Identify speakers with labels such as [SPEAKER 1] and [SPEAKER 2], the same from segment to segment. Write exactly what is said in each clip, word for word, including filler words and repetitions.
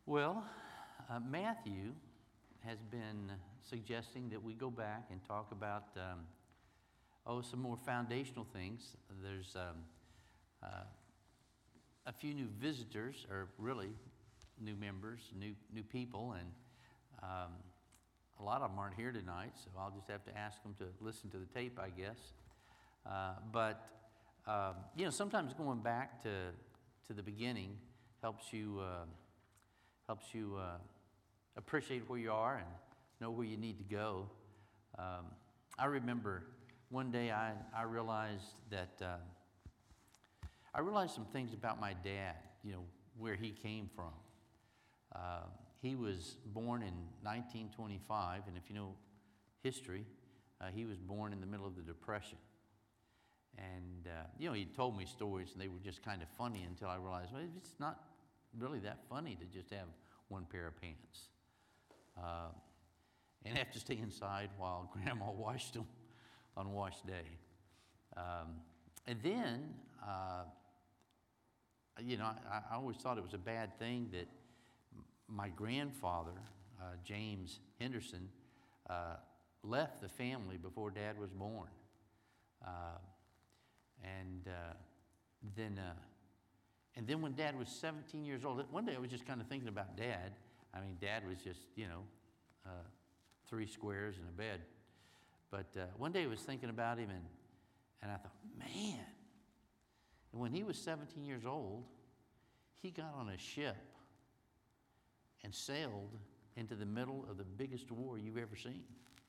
[SPEAKER 1] Well, uh, Matthew has been suggesting that we go back and talk about, um, oh, some more foundational things. There's um, uh, a few new visitors, or really new members, new new people, and um, a lot of them aren't here tonight, so I'll just have to ask them to listen to the tape, I guess. Uh, but, um, you know, sometimes going back to, to the beginning helps you, uh, helps you uh, appreciate where you are and know where you need to go. Um, I remember one day I, I realized that, uh, I realized some things about my dad, you know, where he came from. Uh, he was born in nineteen twenty-five, and if you know history, uh, he was born in the middle of the Depression. And, uh, you know, he told me stories, and they were just kind of funny until I realized, well, it's not really that funny to just have one pair of pants uh, and have to stay inside while Grandma washed them on wash day. Um, and then, uh, you know, I, I always thought it was a bad thing that my grandfather, uh, James Henderson, uh, left the family before Dad was born. Uh, and uh, then uh, and then when Dad was seventeen years old, one day I was just kind of thinking about Dad. I mean, Dad was just, you know, uh, three squares and a bed. But uh, one day I was thinking about him, and, and I thought, man. And when he was seventeen years old, he got on a ship and sailed into the middle of the biggest war you've ever seen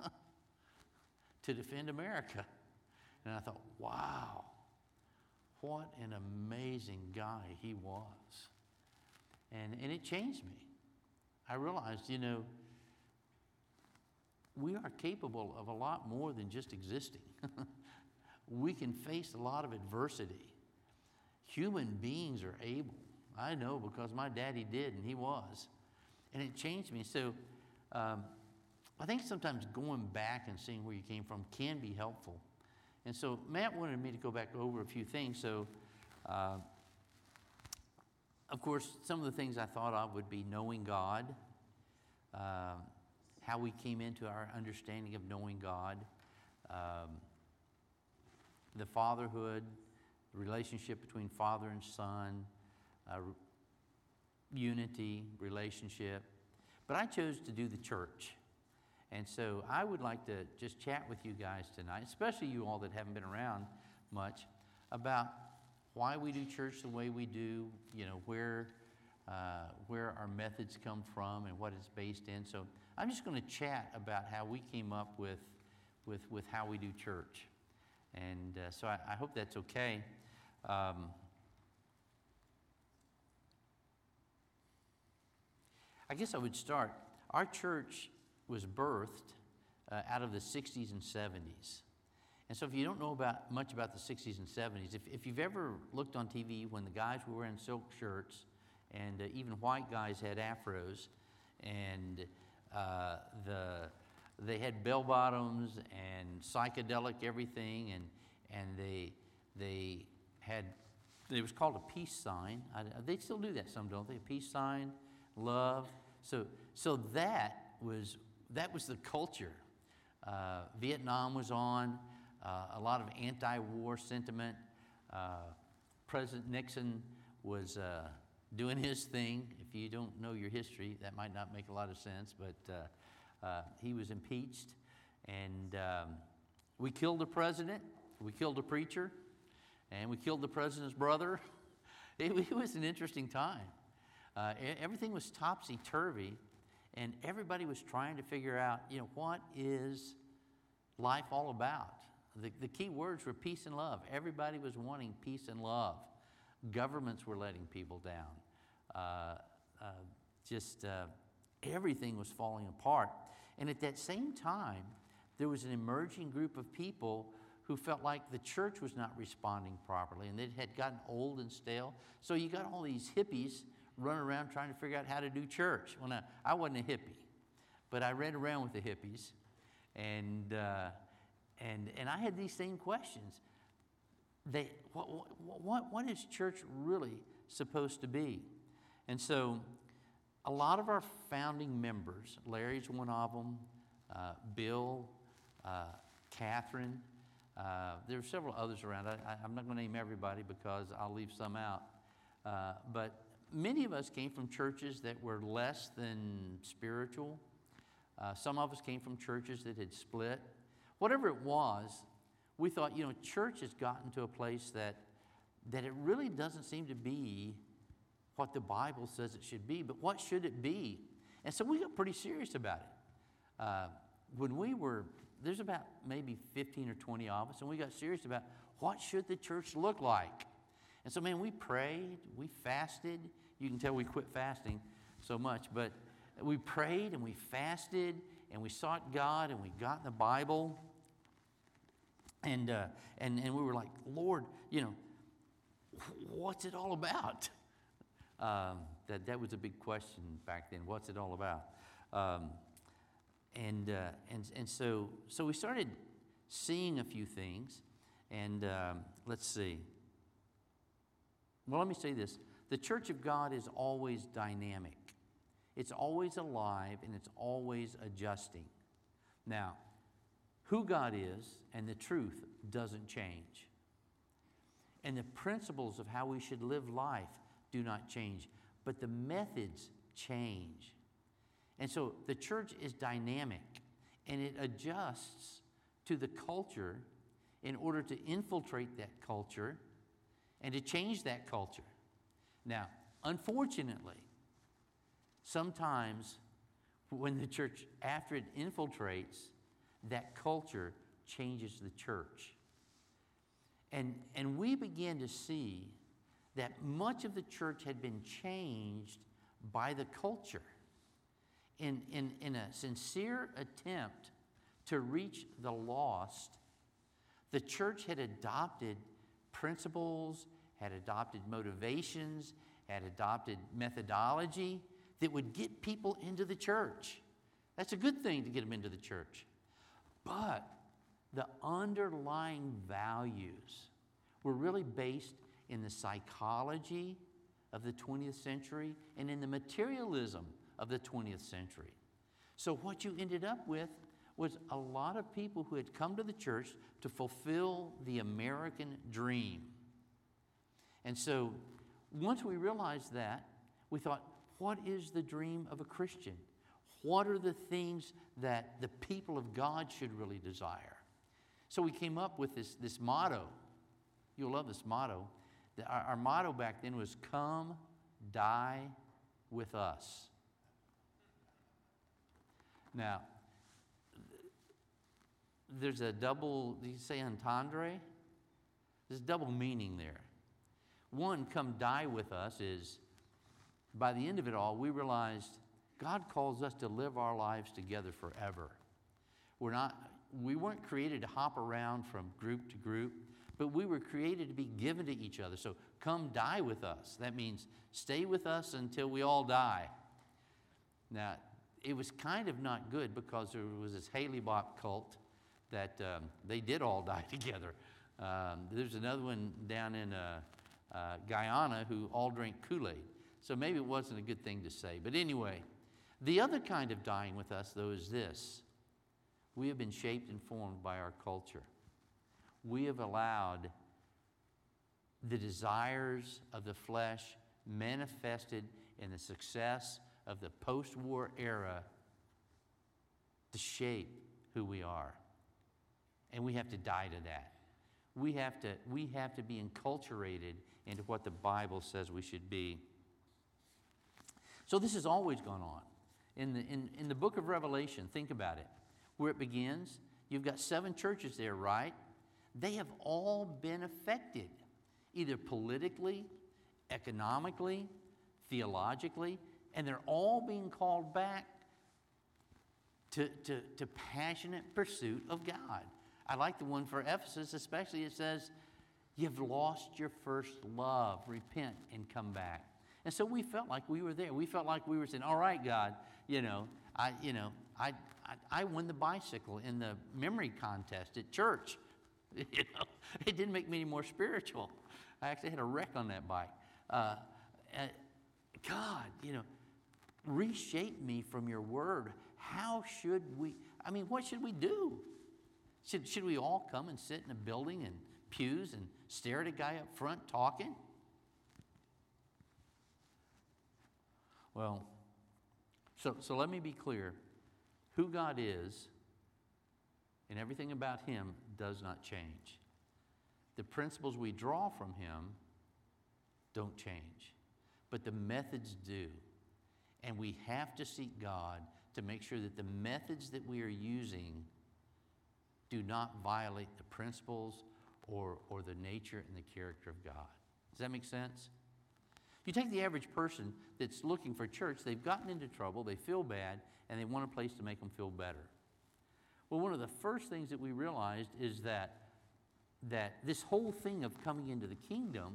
[SPEAKER 1] to defend America. And I thought, wow, what an amazing guy he was. And, and it changed me. I realized, you know, we are capable of a lot more than just existing. We can face a lot of adversity. Human beings are able. I know because my daddy did, and he was. And it changed me. So um, I think sometimes going back and seeing where you came from can be helpful. And so Matt wanted me to go back over a few things. So, uh, of course, some of the things I thought of would be knowing God, uh, how we came into our understanding of knowing God, um, the fatherhood, the relationship between father and son, uh, unity, relationship. But I chose to do the church. And so I would like to just chat with you guys tonight, especially you all that haven't been around much, about why we do church the way we do, you know, where, uh, where our methods come from and what it's based in. So I'm just going to chat about how we came up with, with, with how we do church. And uh, so I, I hope that's okay. Um, I guess I would start. Our church was birthed uh, out of the sixties and seventies. And so if you don't know about much about the sixties and seventies, if, if you've ever looked on T V when the guys were wearing silk shirts and uh, even white guys had afros and uh, the they had bell bottoms and psychedelic everything, and and they they had, it was called a peace sign. I, they still do that some, don't they? A peace sign, love. So so that was that was the culture. Uh, Vietnam was on, uh, a lot of anti-war sentiment. Uh, President Nixon was uh, doing his thing. If you don't know your history, that might not make a lot of sense, but uh, uh, he was impeached. And um, we killed the president, we killed a preacher, and we killed the president's brother. It, it was an interesting time. Uh, everything was topsy-turvy, and everybody was trying to figure out, you know, what is life all about? The, the key words were peace and love. Everybody was wanting peace and love. Governments were letting people down. Uh, uh, just uh, everything was falling apart. And at that same time, there was an emerging group of people who felt like the church was not responding properly, and it had gotten old and stale. So you got all these hippies running around trying to figure out how to do church. Well, now, I wasn't a hippie, but I ran around with the hippies, and uh, and and I had these same questions. They, what, what, what is church really supposed to be? And so a lot of our founding members, Larry's one of them, uh, Bill, uh, Catherine, uh, there are several others around. I, I, I'm not going to name everybody because I'll leave some out. Uh, but many of us came from churches that were less than spiritual. Uh, some of us came from churches that had split. Whatever it was, we thought, you know, church has gotten to a place that, that it really doesn't seem to be what the Bible says it should be, but what should it be? And so we got pretty serious about it. Uh, when we were, there's about maybe fifteen or twenty of us, and we got serious about what should the church look like. And so, man, we prayed, we fasted. You can tell we quit fasting so much, but we prayed and we fasted and we sought God and we got in the Bible. And, uh, and, and we were like, Lord, you know, what's it all about? Um, that, that was a big question back then. What's it all about? Um, and uh, and, and so, so we started seeing a few things. And um, let's see. Well, let me say this. The Church of God is always dynamic. It's always alive and it's always adjusting. Now, who God is and the truth doesn't change. And the principles of how we should live life do not change, but the methods change. And so the church is dynamic and it adjusts to the culture in order to infiltrate that culture and to change that culture. Now, unfortunately, sometimes when the church, after it infiltrates, that culture changes the church. And, and we began to see that much of the church had been changed by the culture in, in, in a sincere attempt to reach the lost. The church had adopted principles, had adopted motivations, had adopted methodology that would get people into the church. That's a good thing to get them into the church. But the underlying values were really based in the psychology of the twentieth century and in the materialism of the twentieth century. So what you ended up with was a lot of people who had come to the church to fulfill the American dream. And so once we realized that, we thought, what is the dream of a Christian? What are the things that the people of God should really desire? So we came up with this, this motto. You'll love this motto. Our, our motto back then was, come, die with us. Now, there's a double, do you say entendre? There's a double meaning there. One, come die with us, is by the end of it all, we realized God calls us to live our lives together forever. We're not, we weren't created to hop around from group to group, but we were created to be given to each other. So come die with us. That means stay with us until we all die. Now, it was kind of not good because there was this Haley Bop cult that um, they did all die together. Um, there's another one down in uh, uh, Guyana who all drank Kool-Aid. So maybe it wasn't a good thing to say. But anyway, the other kind of dying with us, though, is this. We have been shaped and formed by our culture. We have allowed the desires of the flesh manifested in the success of the post-war era to shape who we are. And we have to die to that. We have to, we have to be enculturated into what the Bible says we should be. So this has always gone on. In the, in, in the book of Revelation, think about it. Where it begins, you've got seven churches there, right? They have all been affected, either politically, economically, theologically, and they're all being called back to, to, to passionate pursuit of God. I like the one for Ephesus, especially. It says, you've lost your first love. Repent and come back. And so we felt like we were there. We felt like we were saying, all right, God, you know, I, you know, I, I, I won the bicycle in the memory contest at church. You know, it didn't make me any more spiritual. I actually had a wreck on that bike. Uh, uh, God, you know, reshape me from your word. How should we, I mean, what should we do? Should, should we all come and sit in a building and pews and stare at a guy up front talking? Well, so, so let me be clear. Who God is and everything about him does not change. The principles we draw from him don't change, but the methods do. And we have to seek God to make sure that the methods that we are using do not violate the principles or, or the nature and the character of God. Does that make sense? If you take the average person that's looking for church, they've gotten into trouble, they feel bad, and they want a place to make them feel better. Well, one of the first things that we realized is that, that this whole thing of coming into the kingdom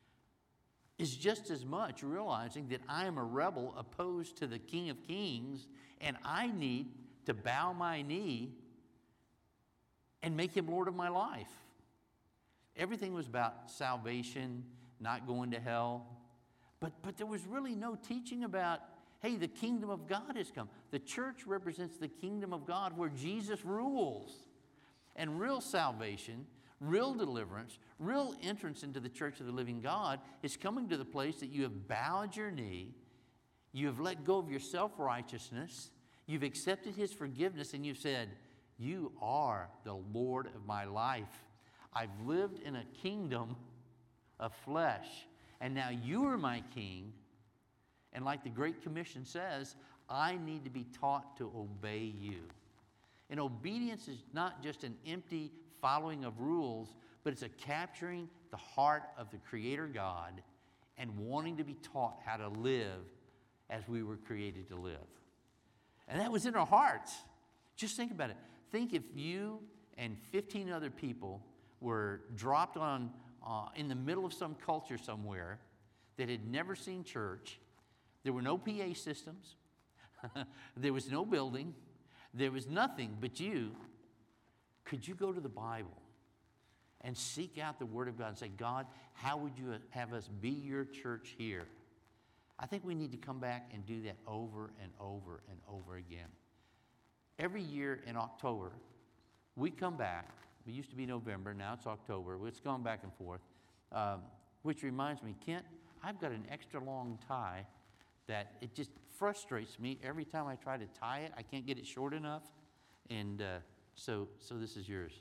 [SPEAKER 1] is just as much realizing that I am a rebel opposed to the King of Kings, and I need to bow my knee and make him Lord of my life. Everything was about salvation, not going to hell. But, but there was really no teaching about, hey, the kingdom of God has come. The church represents the kingdom of God where Jesus rules. And real salvation, real deliverance, real entrance into the church of the living God is coming to the place that you have bowed your knee, you have let go of your self-righteousness, you've accepted his forgiveness, and you've said, you are the Lord of my life. I've lived in a kingdom of flesh, and now you are my king. And like the Great Commission says, I need to be taught to obey you. And obedience is not just an empty following of rules, but it's a capturing the heart of the Creator God and wanting to be taught how to live as we were created to live. And that was in our hearts. Just think about it. Think if you and fifteen other people were dropped on uh, in the middle of some culture somewhere that had never seen church. There were no P A systems. There was no building. There was nothing but you. Could you go to the Bible and seek out the Word of God and say, God, how would you have us be your church here? I think we need to come back and do that over and over and over again. Every year in October, we come back. It used to be November, now it's October. It's gone back and forth. Um, which reminds me, Kent, I've got an extra long tie that it just frustrates me every time I try to tie it. I can't get it short enough. And uh, so, so this is yours.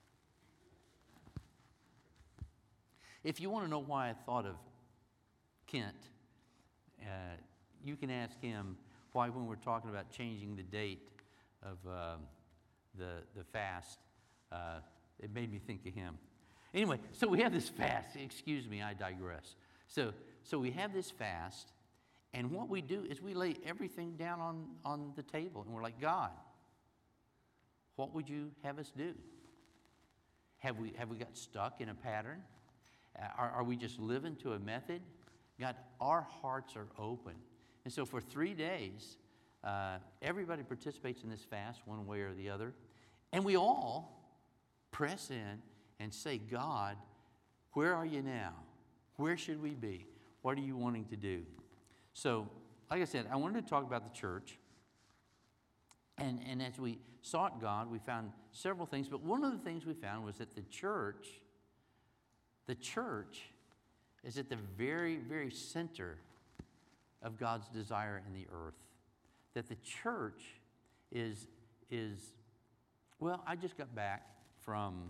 [SPEAKER 1] If you want to know why I thought of Kent, uh, you can ask him why when we're talking about changing the date of uh, the, the fast, uh, it made me think of him. Anyway, so we have this fast. Excuse me, I digress. So, so we have this fast, and what we do is we lay everything down on, on the table, and we're like, God, what would you have us do? Have we, have we got stuck in a pattern? Uh, are, are we just living to a method? God, our hearts are open. And so for three days, uh, everybody participates in this fast one way or the other, and we all press in and say, God, where are you now? Where should we be? What are you wanting to do? So, like I said, I wanted to talk about the church. And, and as we sought God, we found several things. But one of the things we found was that the church, the church is at the very, very center of God's desire in the earth. That the church is, is well, I just got back from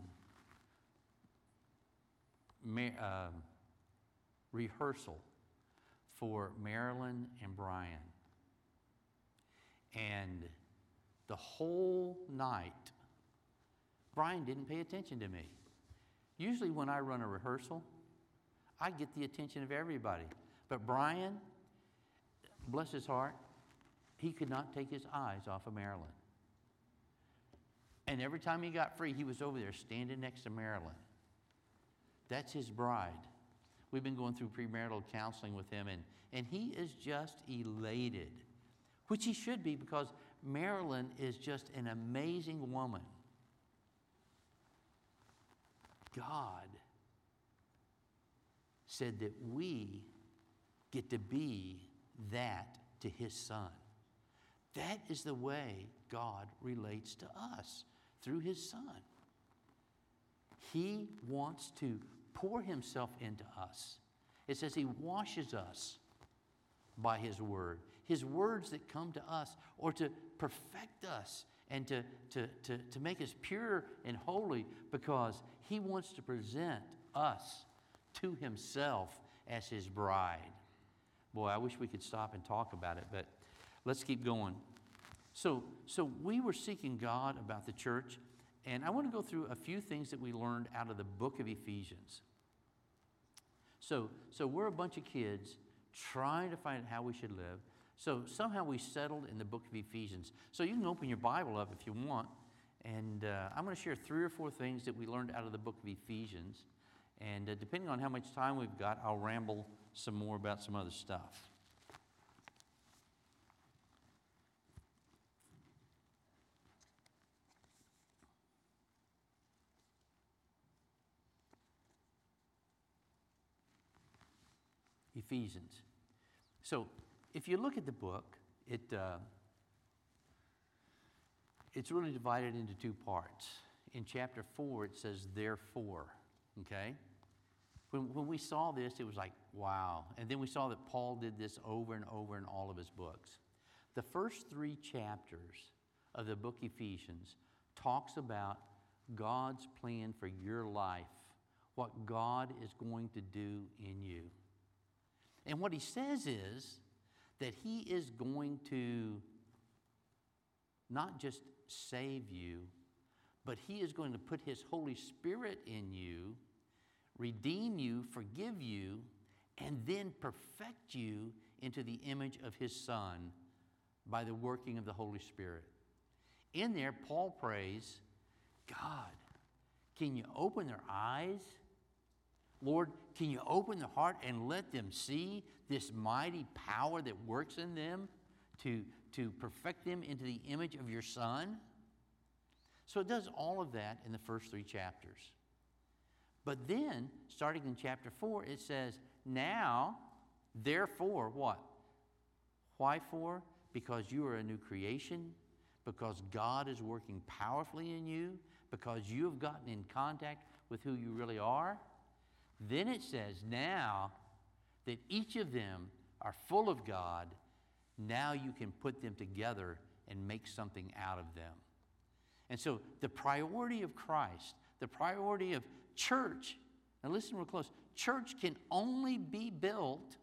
[SPEAKER 1] uh, rehearsal for Marilyn and Brian. And the whole night, Brian didn't pay attention to me. Usually when I run a rehearsal, I get the attention of everybody. But Brian, bless his heart, he could not take his eyes off of Marilyn. And every time he got free, he was over there standing next to Marilyn. That's his bride. We've been going through premarital counseling with him, and, and he is just elated, which he should be, because Marilyn is just an amazing woman. God said that we get to be that to His Son. That is the way God relates to us, through His Son. He wants to pour Himself into us. It says He washes us by His Word. His words that come to us or to perfect us and to, to, to, to make us pure and holy, because He wants to present us to Himself as His bride. Boy, I wish we could stop and talk about it, but let's keep going. So, so we were seeking God about the church, and I want to go through a few things that we learned out of the book of Ephesians. So, so we're a bunch of kids trying to find out how we should live. So somehow we settled in the book of Ephesians. So you can open your Bible up if you want, and uh, I'm going to share three or four things that we learned out of the book of Ephesians. And uh, depending on how much time we've got, I'll ramble some more about some other stuff. Ephesians. So if you look at the book, it uh, it's really divided into two parts. In chapter four, it says, therefore, okay? When, when we saw this, it was like, wow. And then we saw that Paul did this over and over in all of his books. The first three chapters of the book Ephesians talks about God's plan for your life, what God is going to do in you. And what he says is that he is going to not just save you, but he is going to put his Holy Spirit in you, redeem you, forgive you, and then perfect you into the image of his Son by the working of the Holy Spirit. In there, Paul prays, God, can you open their eyes? Lord, can you open their heart and let them see this mighty power that works in them to, to perfect them into the image of your Son? So it does all of that in the first three chapters. But then, starting in chapter four, it says, now, therefore, what? Why for? Because you are a new creation, because God is working powerfully in you, because you have gotten in contact with who you really are. Then it says, now that each of them are full of God, now you can put them together and make something out of them. And so the priority of Christ, the priority of church, now listen real close, church can only be built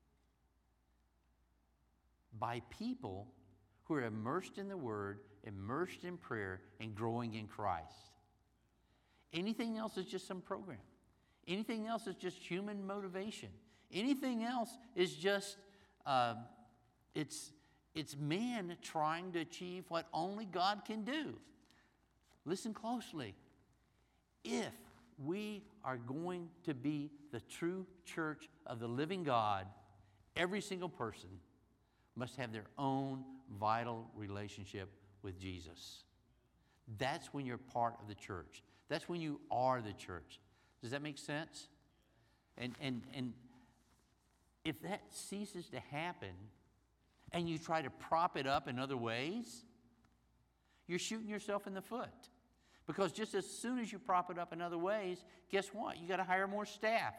[SPEAKER 1] by people who are immersed in the Word, immersed in prayer, and growing in Christ. Anything else is just some program. Anything else is just human motivation. Anything else is just, uh, it's, it's man trying to achieve what only God can do. Listen closely. If we are going to be the true church of the living God, every single person must have their own vital relationship with Jesus. That's when you're part of the church. That's when you are the church. Does that make sense? And, and, and if that ceases to happen and you try to prop it up in other ways, you're shooting yourself in the foot. Because just as soon as you prop it up in other ways, guess what? You got to hire more staff.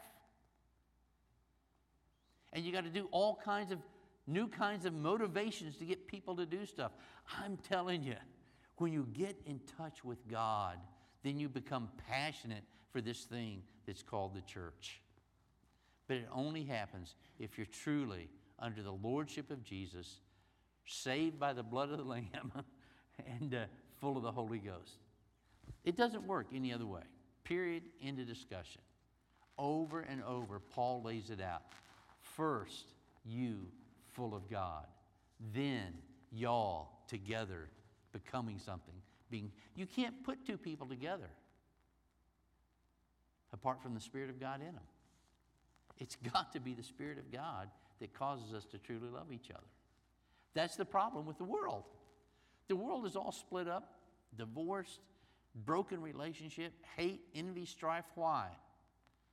[SPEAKER 1] And you got to do all kinds of new kinds of motivations to get people to do stuff. I'm telling you, when you get in touch with God, then you become passionate for this thing that's called the church. But it only happens if you're truly under the lordship of Jesus, saved by the blood of the Lamb, and uh, full of the Holy Ghost. It doesn't work any other way. Period. End of discussion. Over and over, Paul lays it out. First, you full of God. Then, y'all together becoming something. Being, you can't put two people together apart from the Spirit of God in them. It's got to be the Spirit of God that causes us to truly love each other. That's the problem with the world. The world is all split up, divorced, broken relationship, hate, envy, strife. Why?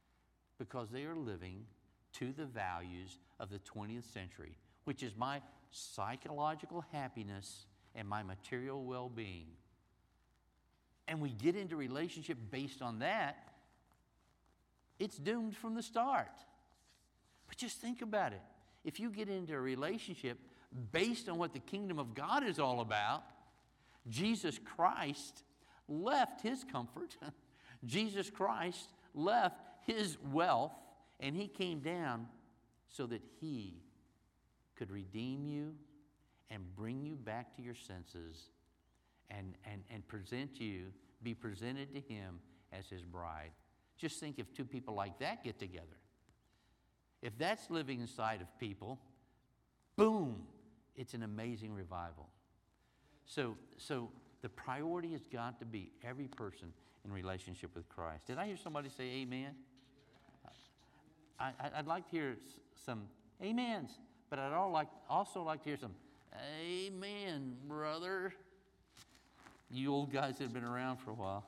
[SPEAKER 1] Because they are living to the values of the twentieth century, which is my psychological happiness and my material well-being. And we get into relationship based on that, it's doomed from the start. But just think about it. If you get into a relationship based on what the kingdom of God is all about, Jesus Christ left his comfort. Jesus Christ left his wealth, and he came down so that he could redeem you and bring you back to your senses and, and, and present you, be presented to him as his bride. Just think if two people like that get together. If that's living inside of people, boom, it's an amazing revival. So, so the priority has got to be every person in relationship with Christ. Did I hear somebody say amen? I, I'd like to hear some amens, but I'd all like, also like to hear some amen, brother. You old guys that have been around for a while.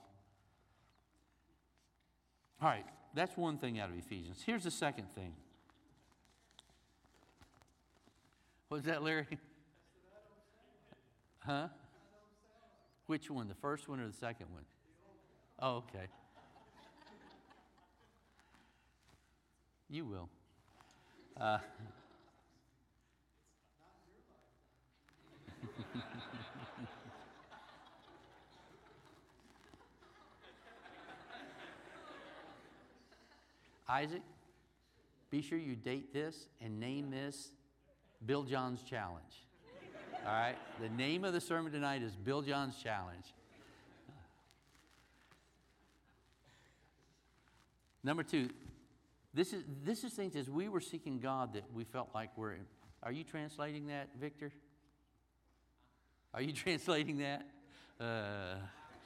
[SPEAKER 1] All right, that's one thing out of Ephesians. Here's the second thing. What's that, Larry? Huh? Which one, the first one or the second one? Oh, okay. You will. Uh, Isaac, be sure you date this and name this Bill John's Challenge. All right? The name of the sermon tonight is Bill John's Challenge. Number two, this is this is things as we were seeking God that we felt like we're. Are you translating that, Victor? Are you translating that? Uh,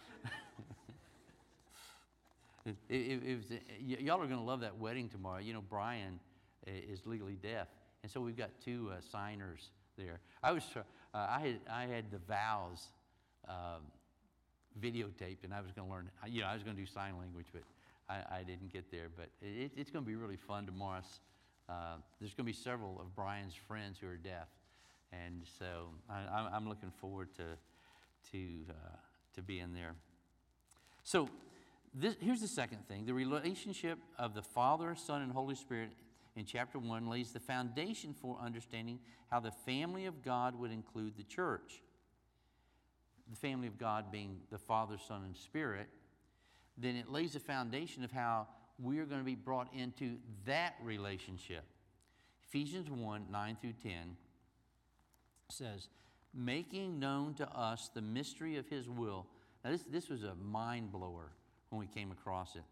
[SPEAKER 1] it, it, it was, y- y'all are going to love that wedding tomorrow. You know, Brian is legally deaf, and so we've got two uh, signers there. I was uh, I had I had the vows um, videotaped, and I was going to learn. You know, I was going to do sign language, but I, I didn't get there. But it, it's going to be really fun tomorrow. Uh, there's going to be several of Brian's friends who are deaf, and so I, I'm looking forward to to uh, to being there. So this, here's the second thing: the relationship of the Father, Son, and Holy Spirit in chapter one lays the foundation for understanding how the family of God would include the church. The family of God being the Father, Son, and Spirit. Then it lays the foundation of how we are going to be brought into that relationship. Ephesians one, nine through ten says, making known to us the mystery of his will. Now this, this was a mind blower when we came across it.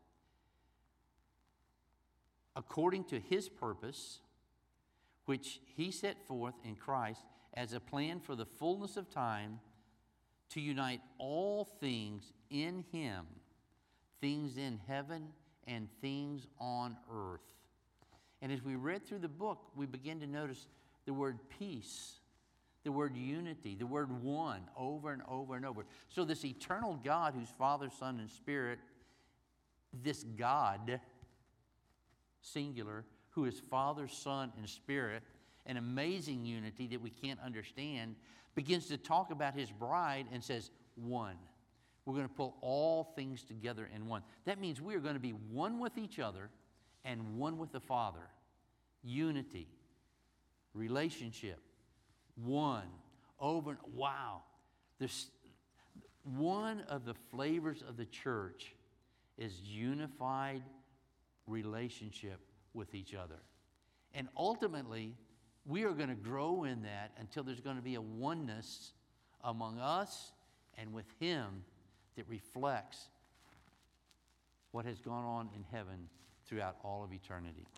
[SPEAKER 1] According to his purpose, which he set forth in Christ as a plan for the fullness of time to unite all things in him, things in heaven and things on earth. And as we read through the book, we begin to notice the word peace, the word unity, the word one over and over and over. So this eternal God who's Father, Son, and Spirit, this God, singular, who is Father, Son, and Spirit, an amazing unity that we can't understand, begins to talk about his bride and says, one. We're going to pull all things together in one. That means we are going to be one with each other and one with the Father. Unity, relationship, one, over and wow. There's one of the flavors of the church is unified relationship with each other. And ultimately, we are going to grow in that until there's going to be a oneness among us and with him that reflects what has gone on in heaven throughout all of eternity.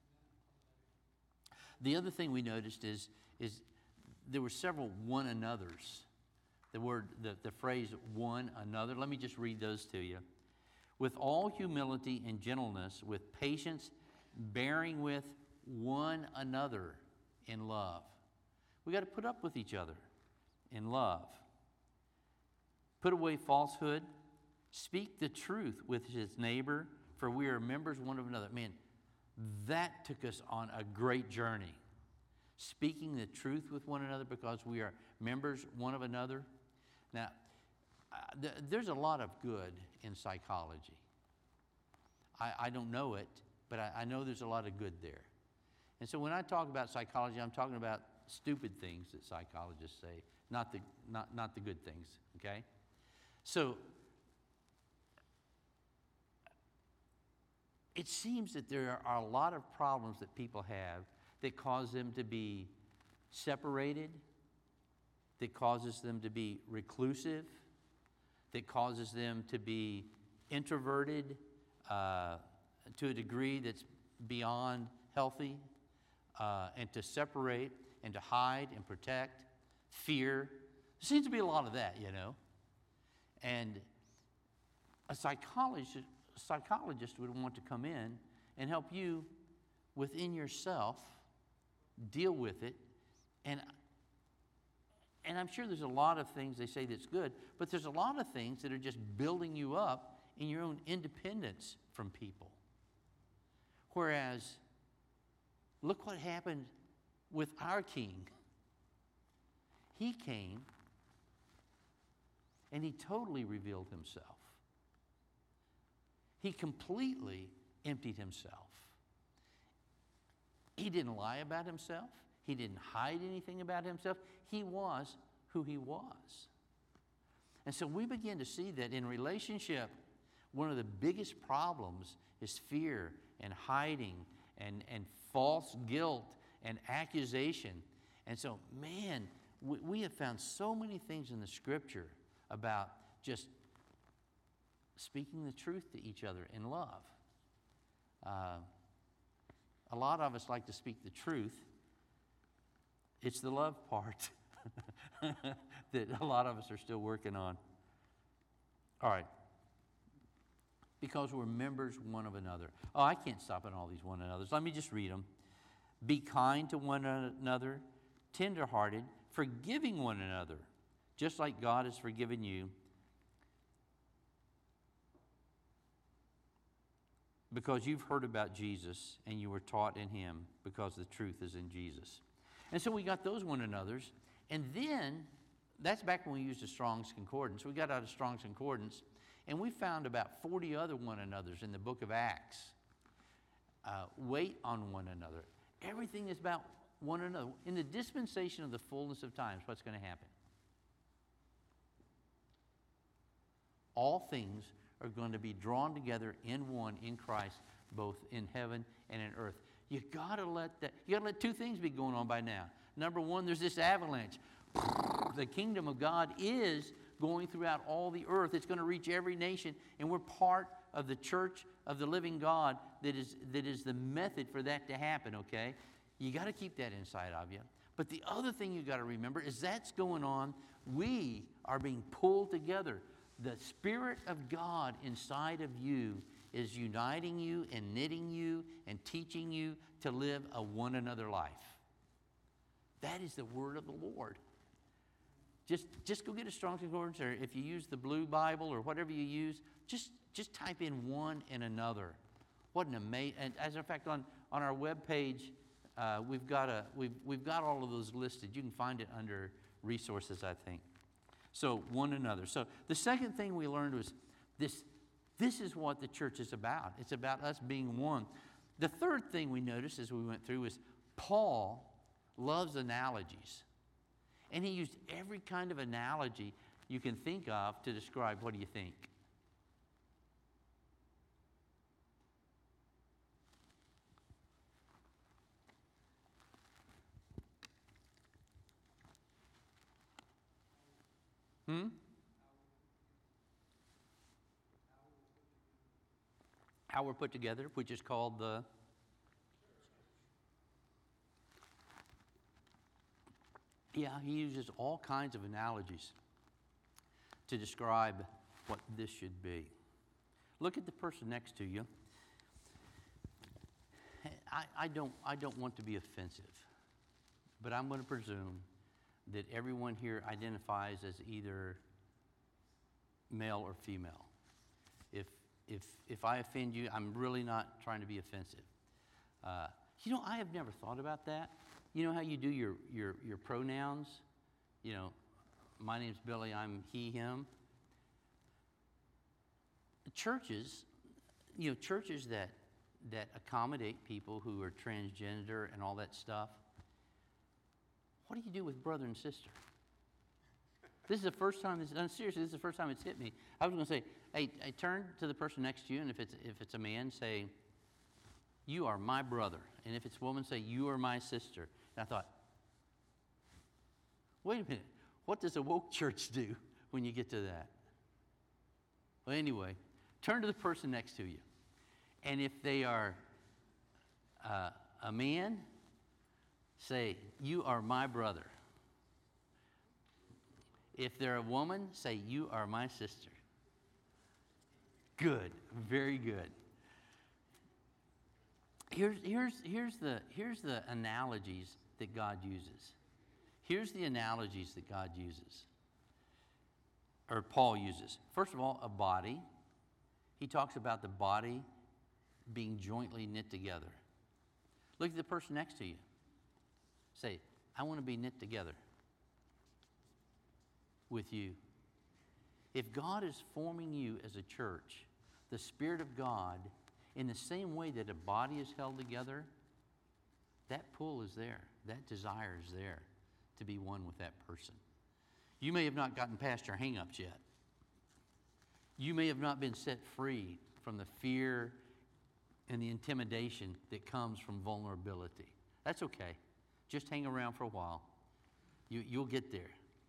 [SPEAKER 1] The other thing we noticed is, is there were several one another's. The word, the, the phrase one another, let me just read those to you. With all humility and gentleness, with patience, bearing with one another in love. We got to put up with each other in love. Put away falsehood. Speak the truth with his neighbor, for we are members one of another. Man, that took us on a great journey. speaking the truth with one another because we are members one of another. Now, uh, th- there's a lot of good in psychology. I, I don't know it, but I, I know there's a lot of good there. And so when I talk about psychology, I'm talking about stupid things that psychologists say, not the, not, not the good things, okay? So it seems that there are a lot of problems that people have that cause them to be separated, that causes them to be reclusive, that causes them to be introverted uh, to a degree that's beyond healthy, uh, and to separate and to hide and protect, fear. There seems to be a lot of that, you know. And a psychologist, a psychologist would want to come in and help you within yourself deal with it. And, and I'm sure there's a lot of things they say that's good, but there's a lot of things that are just building you up in your own independence from people. Whereas, look what happened with our King. He came and he totally revealed himself. He completely emptied himself. He didn't lie about himself. He didn't hide anything about himself. He was who he was. And so we begin to see that in relationship, one of the biggest problems is fear and hiding and, and false guilt and accusation. And so, man, we, we have found so many things in the Scripture about just speaking the truth to each other in love. Uh, a lot of us like to speak the truth. It's the love part that a lot of us are still working on. All right. Because we're members one of another. Oh, I can't stop on all these one another's. Let me just read them. Be kind to one another, tenderhearted, forgiving one another, just like God has forgiven you. Because you've heard about Jesus and you were taught in him, because the truth is in Jesus. And so we got those one another's. And then, that's back when we used the Strong's Concordance. We got out of Strong's Concordance, and we found about forty other one another's in the book of Acts. Uh, wait on one another. Everything is about one another. In the dispensation of the fullness of times, what's going to happen? All things are going to be drawn together in one, in Christ, both in heaven and in earth. You got to let that. You got to let two things be going on by now. Number one, there's this avalanche. The kingdom of God is going throughout all the earth. It's going to reach every nation, and we're part of the church of the living God that is that is the method for that to happen, okay? You got to keep that inside of you. But the other thing you got to remember is that's going on. We are being pulled together. The Spirit of God inside of you is uniting you and knitting you and teaching you to live a one another life. That is the word of the Lord. Just, just go get a Strong's Concordance, or if you use the Blue Bible or whatever you use, just, just type in one and another. What an amazing! And as a matter of fact, on, on our webpage, uh, we've got a we've we've got all of those listed. You can find it under resources, I think. So one another. So the second thing we learned was this. This is what the church is about. It's about us being one. The third thing we noticed as we went through is Paul loves analogies. And he used every kind of analogy you can think of to describe. What do you think? Hmm? How we're put together, which is called the... Yeah, he uses all kinds of analogies to describe what this should be. Look at the person next to you. I, I, don't, I don't want to be offensive, but I'm going to presume that everyone here identifies as either male or female. If, if, if I offend you, I'm really not trying to be offensive. Uh, you know, I have never thought about that. You know how you do your, your, your pronouns? You know, my name's Billy, I'm he, him. Churches, you know, churches that, that accommodate people who are transgender and all that stuff, what do you do with brother and sister? This is the first time, this, no, seriously, this is the first time it's hit me. I was going to say, hey, hey, turn to the person next to you, and if it's, if it's a man, say, you are my brother. And if it's a woman, say, you are my sister. And I thought, wait a minute, what does a woke church do when you get to that? Well, anyway, turn to the person next to you. And if they are uh, a man, say, you are my brother. If they're a woman, say, you are my sister. Good, very good. Here's, here's, here's, the, here's the analogies that God uses. Here's the analogies that God uses, or Paul uses. First of all, a body. He talks about the body being jointly knit together. Look at the person next to you. Say, I want to be knit together with you. If God is forming you as a church, the Spirit of God, in the same way that a body is held together, that pull is there, that desire is there to be one with that person. You may have not gotten past your hang-ups yet. You may have not been set free from the fear and the intimidation that comes from vulnerability. That's okay. Just hang around for a while. You, you'll get there.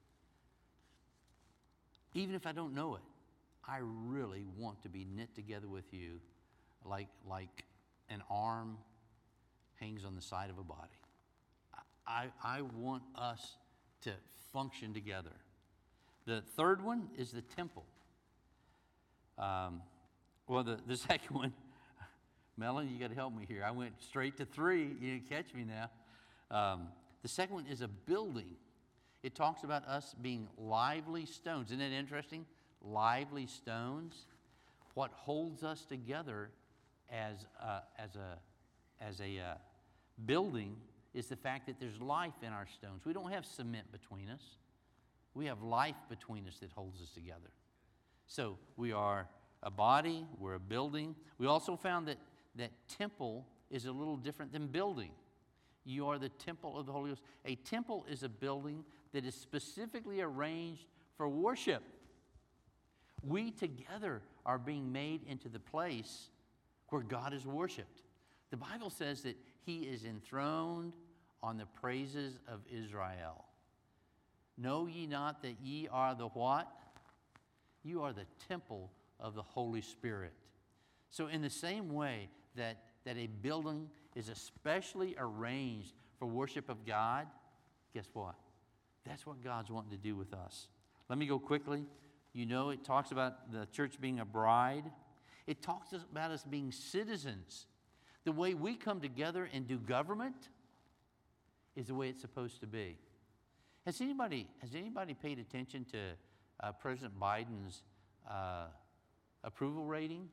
[SPEAKER 1] Even if I don't know it, I really want to be knit together with you like, like an arm hangs on the side of a body. I, I want us to function together. The third one is the temple. Um, well, the, the second one, Melanie, you got to help me here. I went straight to three. You didn't catch me now. Um, the second one is a building. It talks about us being lively stones. Isn't that interesting? Lively stones. What holds us together as a, as a, as a uh, building is the fact that there's life in our stones. We don't have cement between us. We have life between us that holds us together. So we are a body, we're a building. We also found that, that temple is a little different than building. You are the temple of the Holy Ghost. A temple is a building that is specifically arranged for worship. We together are being made into the place where God is worshiped. The Bible says that He is enthroned on the praises of Israel. Know ye not that ye are the what? You are the temple of the Holy Spirit. So in the same way that, that a building is especially arranged for worship of God, guess what? That's what God's wanting to do with us. Let me go quickly. You know, it talks about the church being a bride. It talks about us being citizens. The way we come together and do government is the way it's supposed to be. Has anybody, has anybody paid attention to uh, President Biden's uh, approval rating?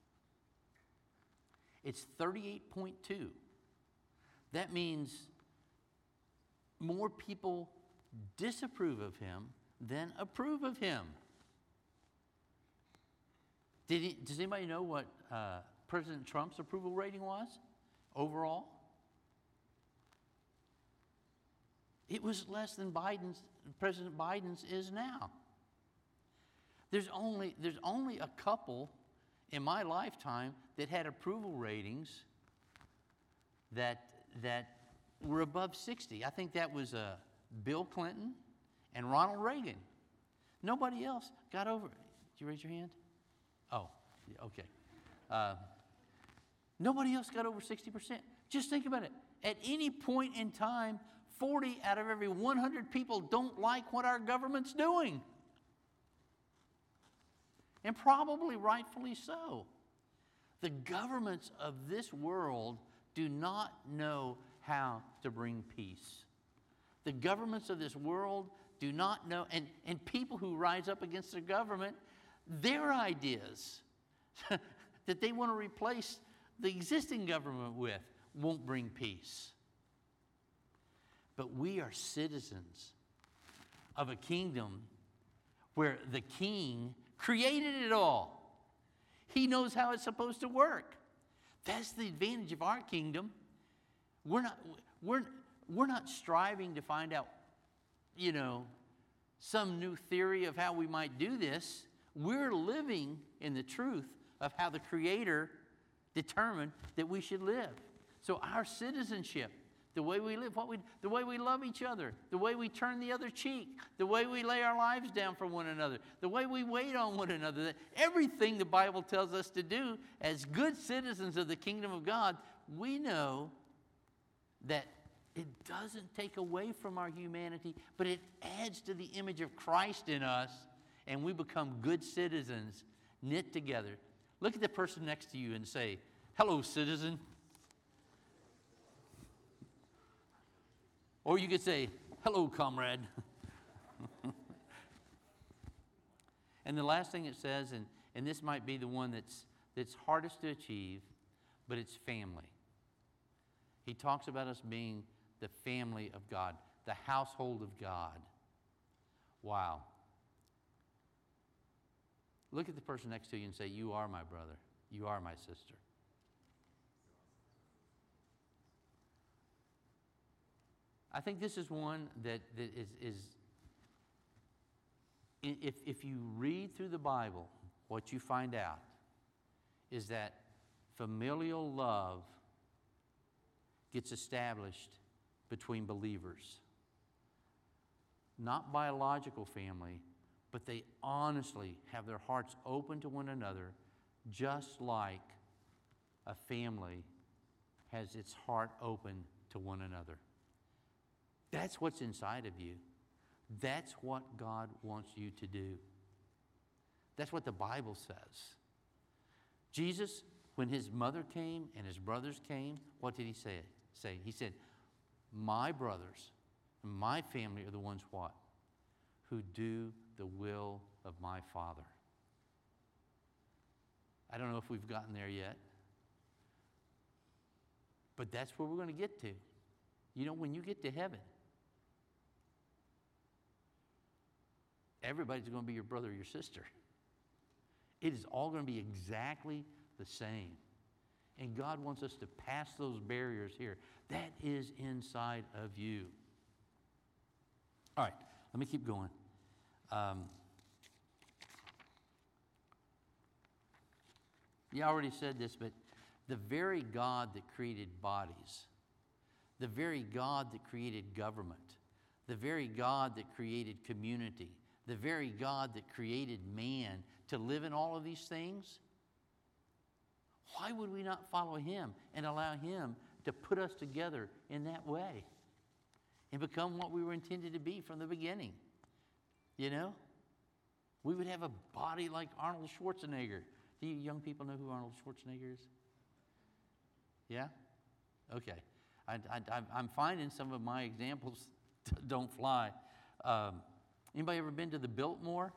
[SPEAKER 1] It's thirty-eight point two. That means more people disapprove of him than approve of him. Did he, does anybody know what uh, President Trump's approval rating was overall? It was less than Biden's, President Biden's is now. There's only, there's only a couple in my lifetime that had approval ratings that, that were above sixty. I think that was uh, Bill Clinton and Ronald Reagan. Nobody else got over it. Did you raise your hand? Oh, yeah, okay. Uh, nobody else got over sixty percent. Just think about it. At any point in time, forty out of every one hundred people don't like what our government's doing. And probably rightfully so. The governments of this world do not know how to bring peace. The governments of this world do not know, and, and people who rise up against the government, their ideas that they want to replace the existing government with won't bring peace. but we are citizens of a kingdom where the king created it all. He knows how it's supposed to work. That's the advantage of our kingdom. We're not, we're, we're not striving to find out, you know, some new theory of how we might do this. We're living in the truth of how the Creator determined that we should live. So our citizenship, the way we live, what we, the way we love each other, the way we turn the other cheek, the way we lay our lives down for one another, the way we wait on one another, that everything the Bible tells us to do as good citizens of the kingdom of God, we know that it doesn't take away from our humanity, but it adds to the image of Christ in us, and we become good citizens knit together. Look at the person next to you and say, "Hello, citizen." Or you could say, "Hello, comrade." And the last thing it says, and, and this might be the one that's, that's hardest to achieve, but it's family. He talks about us being the family of God, the household of God. Wow. Look at the person next to you and say, "You are my brother. You are my sister." I think this is one that, that is, is if, if you read through the Bible, what you find out is that familial love gets established between believers. Not biological family, but they honestly have their hearts open to one another, just like a family has its heart open to one another. That's what's inside of you. That's what God wants you to do. That's what the Bible says. Jesus, when his mother came and his brothers came, what did he say? Say? He said, "My brothers, my family are the ones what? Who do the will of my Father." I don't know if we've gotten there yet, but that's where we're going to get to. You know, when you get to heaven, everybody's going to be your brother or your sister. It is all going to be exactly the same. And God wants us to pass those barriers here. That is inside of you. All right, let me keep going. Um, you already said this, but the very God that created bodies, the very God that created government, the very God that created community, the very God that created man to live in all of these things, why would we not follow him and allow him to put us together in that way and become what we were intended to be from the beginning? You know? We would have a body like Arnold Schwarzenegger. Do you young people know who Arnold Schwarzenegger is? Yeah? Okay. I, I, I'm finding some of my examples don't fly. Um, anybody ever been to the Biltmore?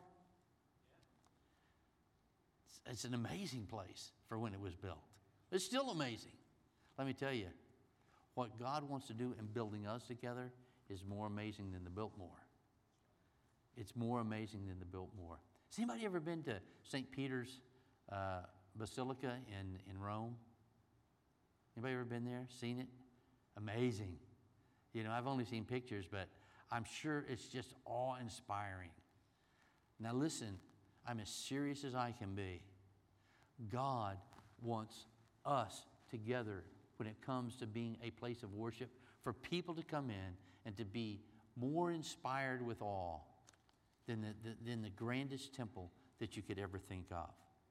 [SPEAKER 1] It's, it's an amazing place for when it was built. It's still amazing. Let me tell you, what God wants to do in building us together is more amazing than the Biltmore. It's more amazing than the Biltmore. Has anybody ever been to Saint Peter's uh, Basilica in, in Rome? Anybody ever been there, seen it? Amazing. You know, I've only seen pictures, but I'm sure it's just awe-inspiring. Now listen, I'm as serious as I can be. God wants us together when it comes to being a place of worship, for people to come in and to be more inspired with awe than the, the, than the grandest temple that you could ever think of.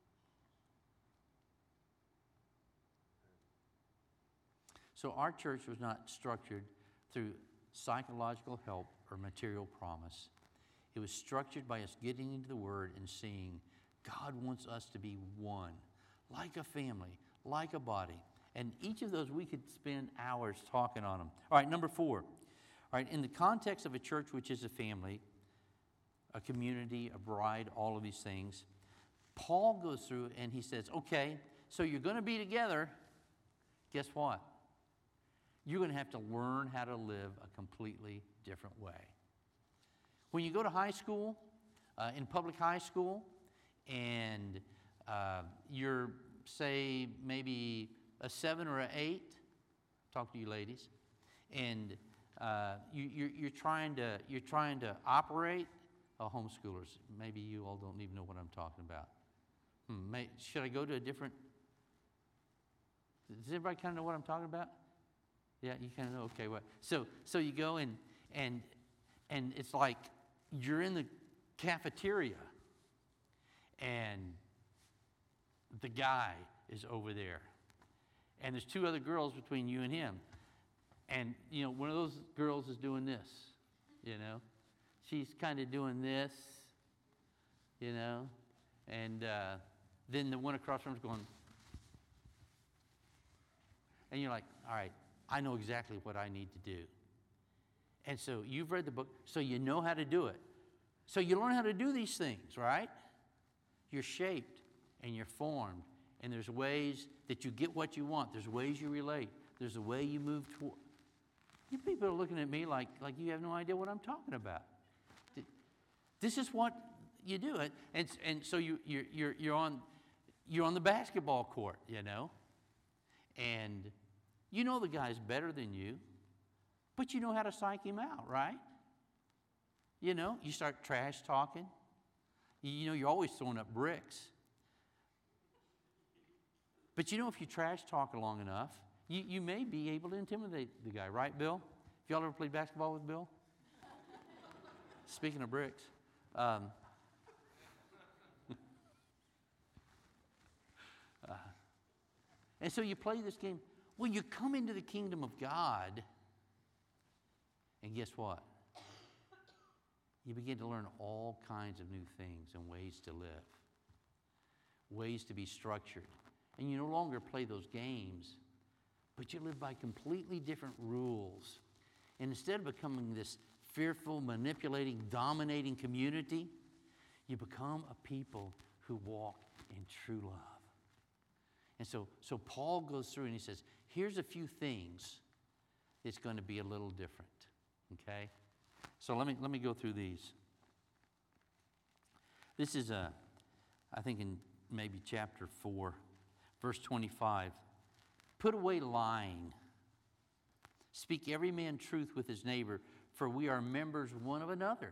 [SPEAKER 1] So our church was not structured through psychological help or material promise. It was structured by us getting into the Word and seeing God wants us to be one, like a family, like a body. And each of those, we could spend hours talking on them. All right, number four. All right, in the context of a church which is a family, a community, a bride, all of these things, Paul goes through and he says, okay, so you're going to be together. Guess what? you're going to have to learn how to live a completely different way. When you go to high school, uh, in public high school, and uh, you're, say, maybe a seven or an eight, talk to you ladies, and uh, you, you're, you're trying to you're trying to operate. Oh, homeschoolers, maybe you all don't even know what I'm talking about. Hmm, may, should I go to a different? Does everybody kind of know what I'm talking about? Yeah, you kind of know. Okay, what? So so you go and and and it's like you're in the cafeteria, and the guy is over there, and there's two other girls between you and him, and you know one of those girls is doing this, you know, she's kind of doing this, you know, and uh, then the one across from her is going, and you're like, all right, I know exactly what I need to do. And so you've read the book, so you know how to do it. So you learn how to do these things, right? You're shaped and you're formed, and there's ways that you get what you want. There's ways you relate. There's a way you move toward. You people are looking at me like, like you have no idea what I'm talking about. This is what you do. And, and so you, you're, you're, you're, on, you're on the basketball court, you know, and you know the guy's better than you, but you know how to psych him out, right? You know, you start trash talking. You know, you're always throwing up bricks. But you know, if you trash talk long enough, you, you may be able to intimidate the guy, right, Bill? If y'all ever played basketball with Bill? Speaking of bricks. Um, uh, and so you play this game. Well, you come into the kingdom of God, and guess what? You begin to learn all kinds of new things and ways to live, ways to be structured. And you no longer play those games, but you live by completely different rules. And instead of becoming this fearful, manipulating, dominating community, you become a people who walk in true love. And so, so Paul goes through and he says, here's a few things that's going to be a little different, okay? So let me, let me go through these. This is, a, I think in maybe chapter four, verse twenty-five. Put away lying. Speak every man truth with his neighbor, for we are members one of another.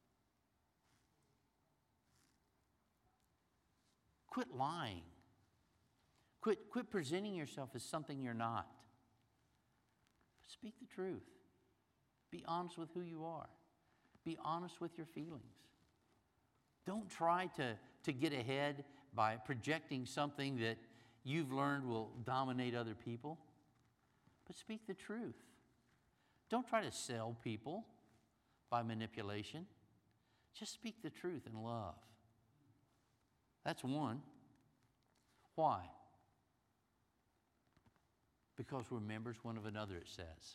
[SPEAKER 1] Quit lying. Quit, quit presenting yourself as something you're not. Speak the truth. Be honest with who you are. Be honest with your feelings. Don't try to, to get ahead by projecting something that you've learned will dominate other people. But speak the truth. Don't try to sell people by manipulation. Just speak the truth in love. That's one. Why? Because we're members one of another, it says.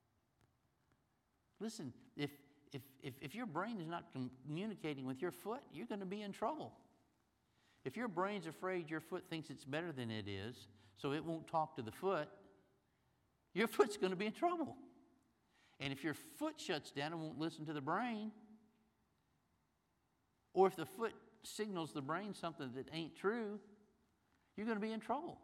[SPEAKER 1] Listen, if, if, if, if your brain is not communicating with your foot, you're going to be in trouble. If your brain's afraid your foot thinks it's better than it is, so it won't talk to the foot, your foot's going to be in trouble. And if your foot shuts down and won't listen to the brain, or if the foot signals the brain something that ain't true, you're going to be in trouble.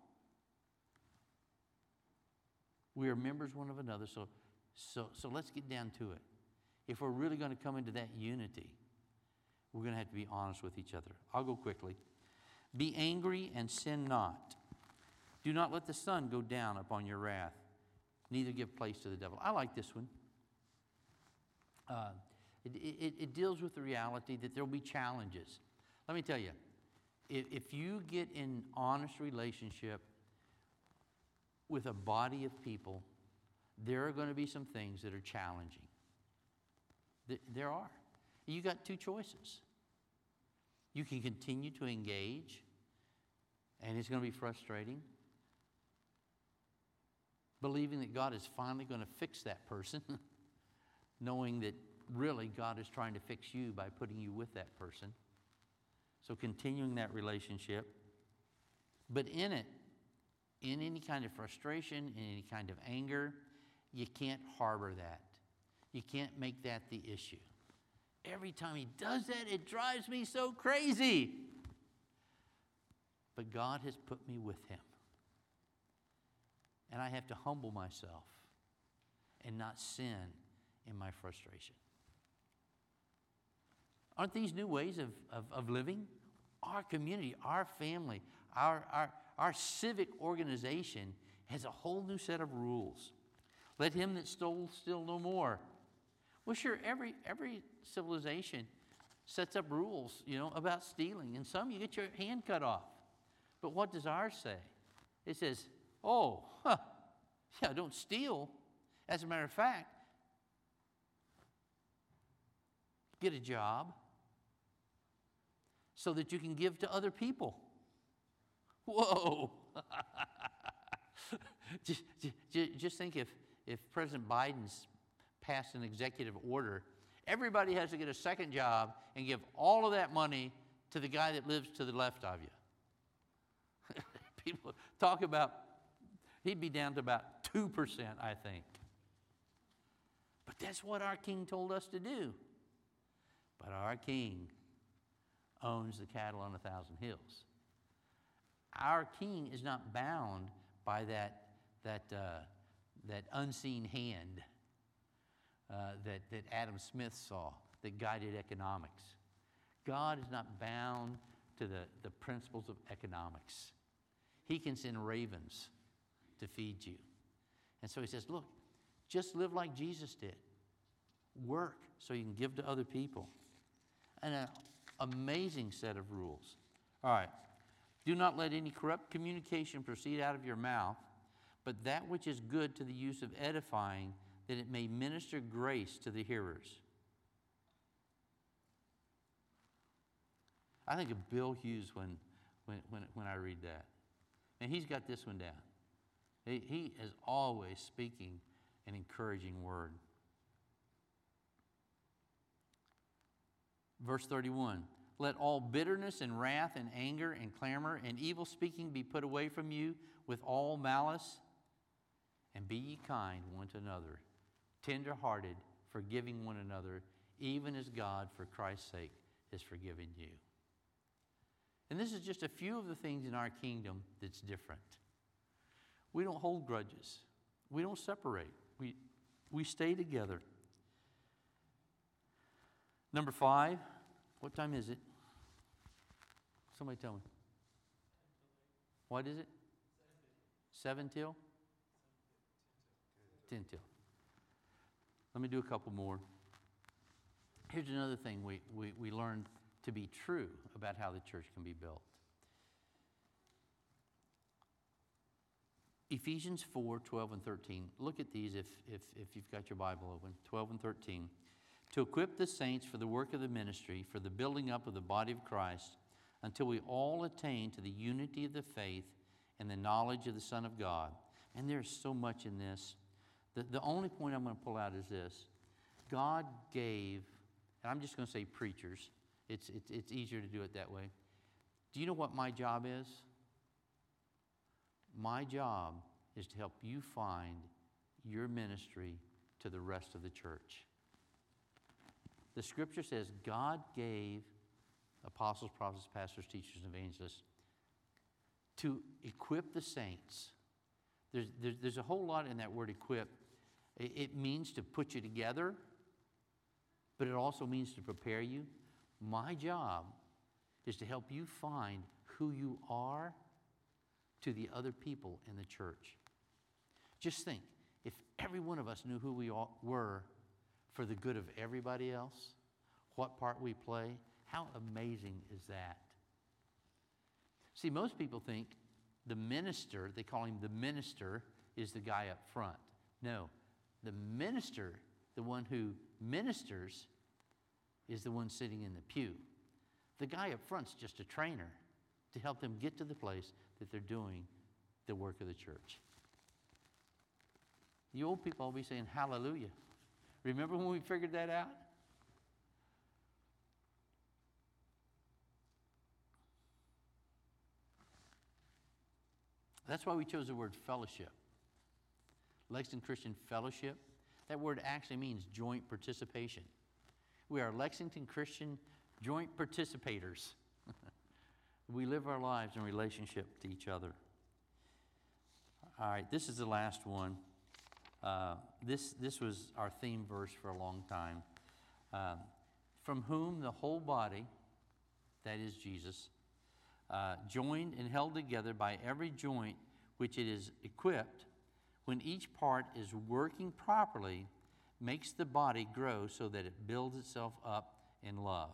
[SPEAKER 1] We are members one of another, so, so, so let's get down to it. If we're really going to come into that unity, we're going to have to be honest with each other. I'll go quickly. Be angry and sin not. Do not let the sun go down upon your wrath, neither give place to the devil. I like this one. Uh, it, it, it deals with the reality that there will be challenges. Let me tell you, if, if you get in honest relationship with a body of people, there are going to be some things that are challenging. There are. You got two choices. You can continue to engage, and it's going to be frustrating, believing that God is finally going to fix that person, knowing that really God is trying to fix you by putting you with that person. So continuing that relationship. But in it, in any kind of frustration, in any kind of anger, You can't harbor that. You can't make that the issue. Every time he does that, it drives me so crazy. But God has put me with him. And I have to humble myself and not sin in my frustration. Aren't these new ways of, of, of living? Our community, our family, our, our, our civic organization has a whole new set of rules. Let him that stole steal no more. Well, sure, every, every civilization sets up rules, you know, about stealing. And some you get your hand cut off. But what does ours say? It says, oh, huh, yeah, don't steal. As a matter of fact, get a job so that you can give to other people. Whoa. just, just, just think if, if President Biden's passed an executive order, everybody has to get a second job and give all of that money to the guy that lives to the left of you. People talk about, he'd be down to about two percent, I think. But that's what our king told us to do. But our king owns the cattle on a thousand hills. Our king is not bound by that, that, uh, that unseen hand uh, that, that Adam Smith saw that guided economics. God is not bound to the, the principles of economics. He can send ravens to feed you. And so he says, look, just live like Jesus did. Work so you can give to other people. And an amazing set of rules. All right. Do not let any corrupt communication proceed out of your mouth, but that which is good to the use of edifying, that it may minister grace to the hearers. I think of Bill Hughes when, when, when, when I read that. And he's got this one down. He, he is always speaking an encouraging word. Verse thirty-one, let all bitterness and wrath and anger and clamor and evil speaking be put away from you with all malice, and be ye kind one to another, tender-hearted, forgiving one another, even as God, for Christ's sake, has forgiven you. And this is just a few of the things in our kingdom that's different. We don't hold grudges. We don't separate. We, we stay together. Number five, what time is it? Somebody tell me. What is it? Seven till? Ten till. Let me do a couple more. Here's another thing we, we, we learned to be true about how the church can be built. Ephesians four, twelve and thirteen. Look at these if, if, if you've got your Bible open. twelve and thirteen. To equip the saints for the work of the ministry, for the building up of the body of Christ, until we all attain to the unity of the faith and the knowledge of the Son of God. And there's so much in this. The, the only point I'm going to pull out is this. God gave, and I'm just going to say preachers. It's, it's, it's easier to do it that way. Do you know what my job is? My job is to help you find your ministry to the rest of the church. The scripture says God gave apostles, prophets, pastors, teachers, and evangelists to equip the saints. There's, there's, there's a whole lot in that word equip. It, it means to put you together, but it also means to prepare you. My job is to help you find who you are to the other people in the church. Just think, if every one of us knew who we all were for the good of everybody else, what part we play, how amazing is that? See, most people think the minister, they call him the minister, is the guy up front. No, the minister, the one who ministers, is the one sitting in the pew. The guy up front's just a trainer to help them get to the place that they're doing the work of the church. You old people will be saying, hallelujah. Remember when we figured that out? That's why we chose the word fellowship. Lexington Christian Fellowship. That word actually means joint participation. We are Lexington Christian joint participators. We live our lives in relationship to each other. All right, this is the last one. Uh, this, this was our theme verse for a long time. Uh, From whom the whole body, that is Jesus, uh, joined and held together by every joint which it is equipped, when each part is working properly, makes the body grow so that it builds itself up in love.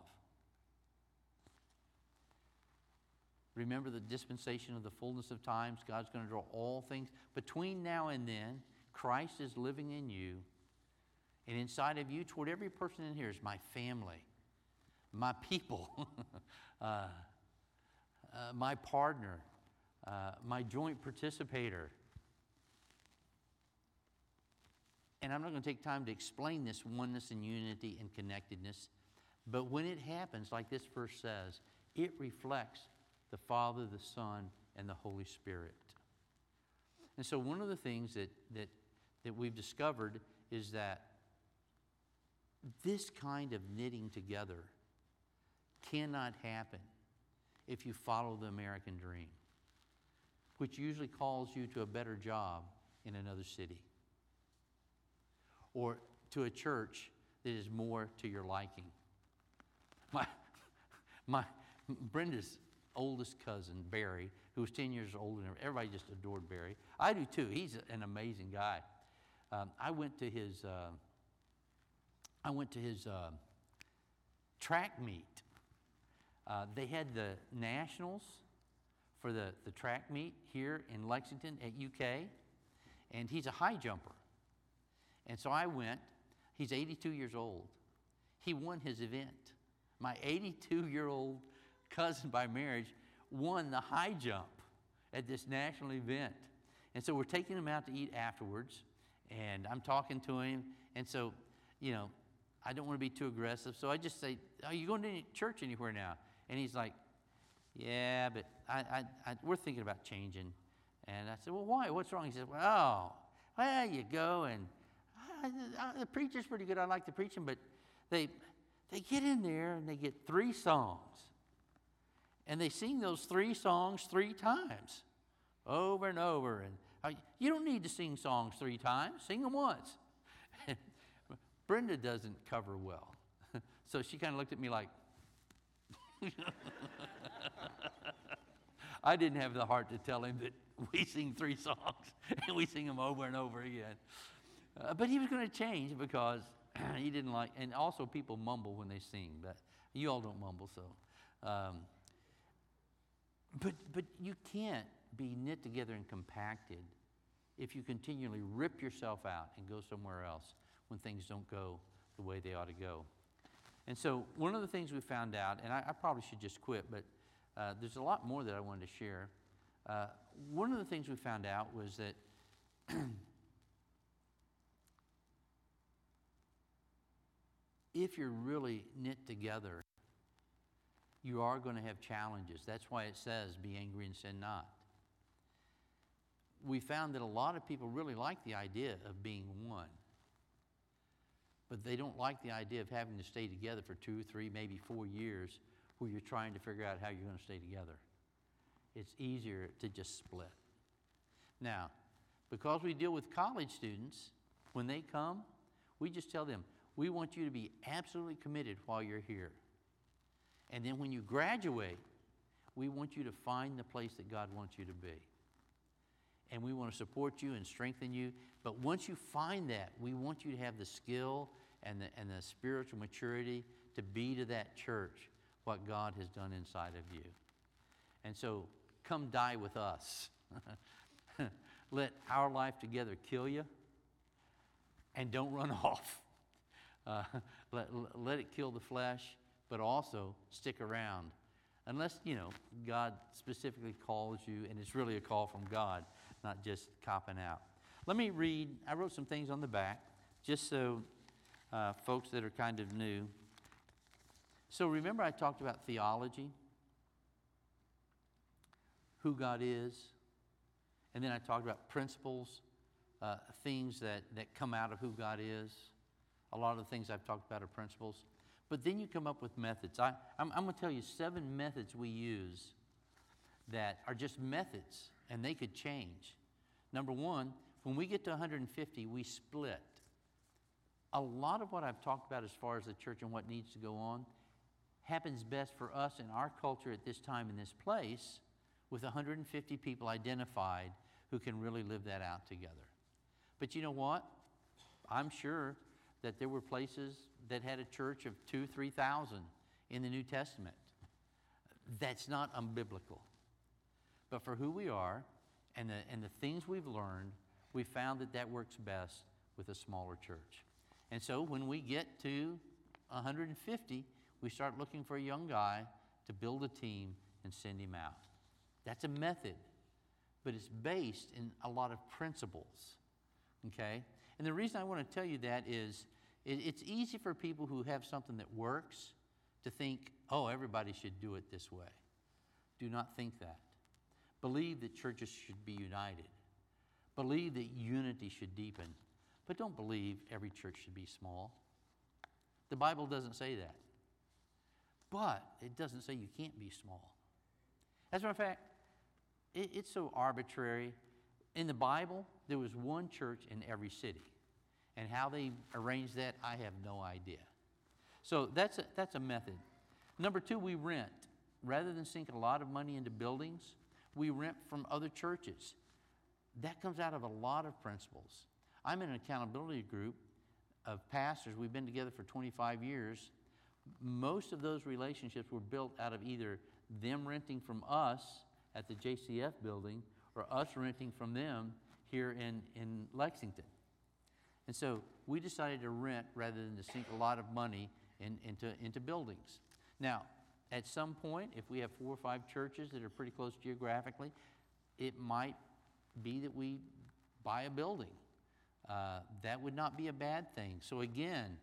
[SPEAKER 1] Remember the dispensation of the fullness of times. God's going to draw all things. Between now and then, Christ is living in you. And inside of you, toward every person in here, is my family, my people, uh, uh, my partner, uh, my joint participator. And I'm not going to take time to explain this oneness and unity and connectedness. But when it happens, like this verse says, it reflects the Father, the Son, and the Holy Spirit. And so one of the things that, that, that we've discovered is that this kind of knitting together cannot happen if you follow the American dream, which usually calls you to a better job in another city or to a church that is more to your liking. My, my Brenda's oldest cousin, Barry, who was ten years older than her, everybody just adored Barry. I do too. He's an amazing guy. Um, I went to his, uh, I went to his uh, track meet. Uh, they had the nationals for the, the track meet here in Lexington at U K, and he's a high jumper. And so I went. He's eighty-two years old. He won his event. My eighty-two-year-old cousin by marriage won the high jump at this national event. And so we're taking him out to eat afterwards, and I'm talking to him. And so, you know, I don't want to be too aggressive, so I just say, are you going to any church anywhere now? And he's like, yeah, but I, I, I, we're thinking about changing. And I said, well, why? What's wrong? He said, well, well, you go, and I, I, the preacher's pretty good. I like the preaching, but they, they get in there, and they get three songs. And they sing those three songs three times, over and over. And I, you don't need to sing songs three times. Sing them once. Brenda doesn't cover well. So she kind of looked at me like, I didn't have the heart to tell him that we sing three songs and we sing them over and over again. Uh, but he was going to change because he didn't like, and also people mumble when they sing, but you all don't mumble, so. Um, but, but you can't be knit together and compacted if you continually rip yourself out and go somewhere else when things don't go the way they ought to go. And so one of the things we found out, and I, I probably should just quit, but uh, there's a lot more that I wanted to share. Uh, one of the things we found out was that if you're really knit together, you are going to have challenges. That's why it says, be angry and sin not. We found that a lot of people really like the idea of being one. But they don't like the idea of having to stay together for two, three, maybe four years where you're trying to figure out how you're going to stay together. It's easier to just split. Now, because we deal with college students, when they come, we just tell them, we want you to be absolutely committed while you're here. And then when you graduate, we want you to find the place that God wants you to be. And we want to support you and strengthen you. But once you find that, we want you to have the skill and the, and the spiritual maturity to be to that church what God has done inside of you. And so come die with us. Let our life together kill you, and don't run off. Uh, let, let it kill the flesh, but also stick around. Unless, you know, God specifically calls you, and it's really a call from God, not just copping out. Let me read, I wrote some things on the back, just so uh, folks that are kind of new. So remember I talked about theology, who God is, and then I talked about principles, uh, things that, that come out of who God is. A lot of the things I've talked about are principles. But then you come up with methods. I, I'm, I'm going to tell you seven methods we use that are just methods, and they could change. Number one, when we get to one hundred fifty, we split. A lot of what I've talked about as far as the church and what needs to go on happens best for us in our culture at this time in this place with one hundred fifty people identified who can really live that out together. But you know what? I'm sure that there were places that had a church of two, three thousand in the New Testament. That's not unbiblical. But for who we are and the, and the things we've learned, we found that that works best with a smaller church. And so when we get to one hundred fifty, we start looking for a young guy to build a team and send him out. That's a method, but it's based in a lot of principles, okay? And the reason I want to tell you that is it, it's easy for people who have something that works to think, oh, everybody should do it this way. Do not think that. Believe that churches should be united. Believe that unity should deepen. But don't believe every church should be small. The Bible doesn't say that. But it doesn't say you can't be small. As a matter of fact, it, it's so arbitrary. In the Bible, there was one church in every city. And how they arranged that, I have no idea. So that's a, that's a method. Number two, we rent. Rather than sink a lot of money into buildings, we rent from other churches. That comes out of a lot of principles. I'm in an accountability group of pastors. We've been together for twenty-five years. Most of those relationships were built out of either them renting from us at the J C F building or us renting from them here in, in Lexington. And so we decided to rent rather than to sink a lot of money in, into, into buildings. Now, at some point, if we have four or five churches that are pretty close geographically, it might be that we buy a building. Uh, that would not be a bad thing. So again,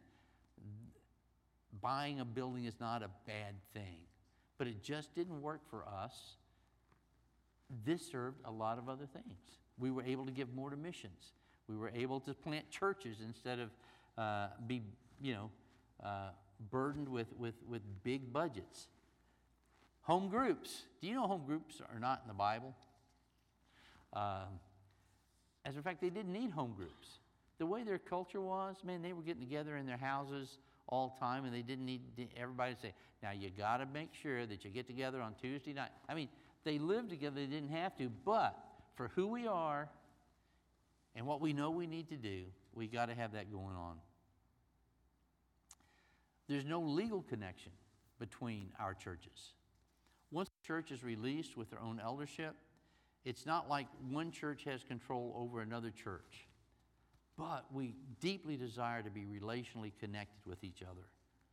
[SPEAKER 1] buying a building is not a bad thing, but it just didn't work for us. This served a lot of other things. We were able to give more to missions. We were able to plant churches instead of uh, be, you know, uh, burdened with, with, with big budgets. Home groups. Do you know home groups are not in the Bible? Uh, as a matter of fact, they didn't need home groups. The way their culture was, man, they were getting together in their houses all the time, and they didn't need everybody to say, now you got to make sure that you get together on Tuesday night. I mean, they lived together, they didn't have to, but for who we are and what we know we need to do, we got to have that going on. There's no legal connection between our churches. Once the church is released with their own eldership, it's not like one church has control over another church. But we deeply desire to be relationally connected with each other.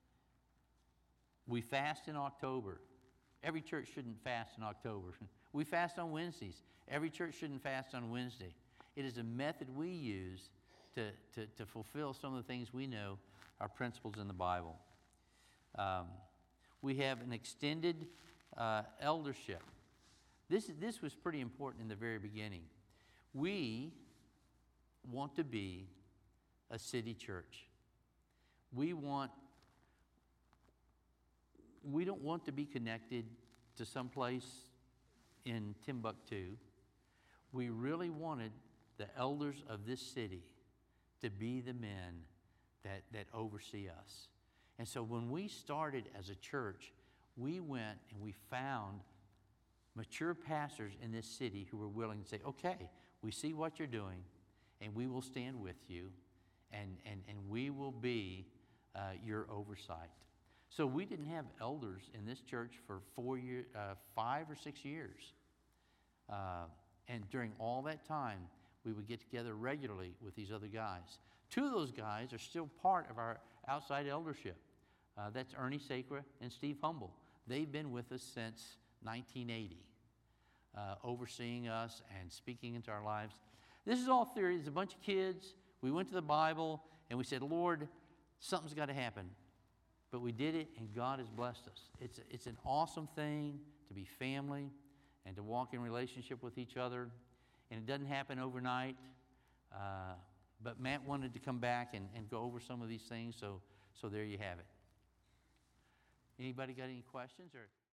[SPEAKER 1] We fast in October. Every church shouldn't fast in October. We fast on Wednesdays. Every church shouldn't fast on Wednesday. It is a method we use to, to, to fulfill some of the things we know are principles in the Bible. Um, we have an extended uh, eldership. This, this was pretty important in the very beginning. We want to be a city church. We want, we don't want to be connected to some place in Timbuktu. We really wanted the elders of this city to be the men that, that oversee us. And so when we started as a church, we went and we found mature pastors in this city who were willing to say, okay, we see what you're doing, and we will stand with you, and, and, and we will be uh, your oversight. So we didn't have elders in this church for four year, uh, five or six years. Uh, and during all that time, we would get together regularly with these other guys. Two of those guys are still part of our outside eldership. Uh, that's Ernie Sacra and Steve Humble. They've been with us since nineteen eighty, uh, overseeing us and speaking into our lives. This is all theory. There's a bunch of kids. We went to the Bible, and we said, Lord, something's got to happen. But we did it, and God has blessed us. It's, it's an awesome thing to be family and to walk in relationship with each other. And it doesn't happen overnight. Uh, But Matt wanted to come back and, and go over some of these things, so, so there you have it. Anybody got any questions, or?